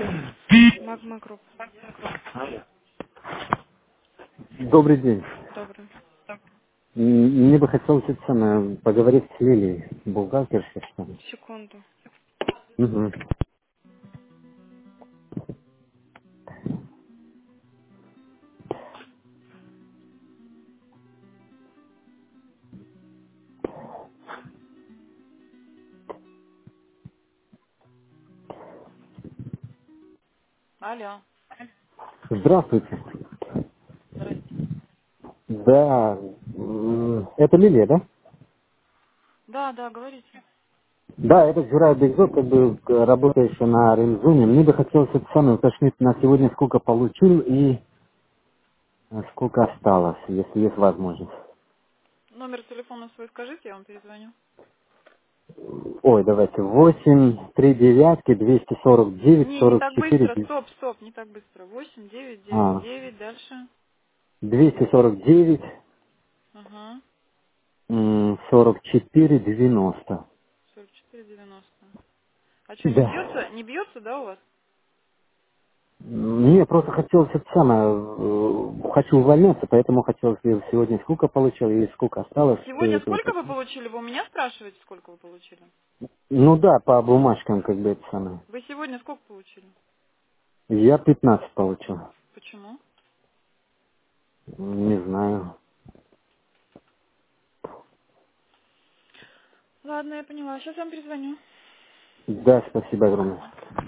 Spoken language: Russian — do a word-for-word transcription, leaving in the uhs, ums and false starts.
Магма Групп. Добрый день. Добрый. М, Мне бы хотелось это самое, поговорить с Лилией, бухгалтершей, что ли. Секунду. Мгм. Алло. Здравствуйте. Здрасте. Да, м, это Лилия, да? Да, да, говорите. Да, это Журай Бекзот, как бы к- работающий на Ремзуне. Мне бы хотелось это самое уточнить на сегодня, сколько получил и э, сколько осталось, если есть возможность. Номер телефона свой скажите, я вам перезвоню. Ой, давайте, восемь, три девятки, двести сорок девять, Не, не сорок так четыре, быстро. Стоп, стоп, не так быстро. Восемь, девять, девять, а, девять, дальше. двести сорок девять, Ага. м, сорок четыре, девяносто. Сорок четыре девяносто. А что, не Да. бьется? Не бьется, да, у вас? Мне просто хотелось это самое, э, хочу увольняться, поэтому хотелось бы сегодня сколько получил и сколько осталось, все Сегодня это сколько вы уточнить. получили? Вы у меня спрашиваете, сколько вы получили? Ну да, по бумажкам как бы это самое. Вы сегодня сколько получили? Я пятнадцать получил. Почему? Не знаю. Ладно, я поняла. Сейчас я вам перезвоню. Да, спасибо огромное.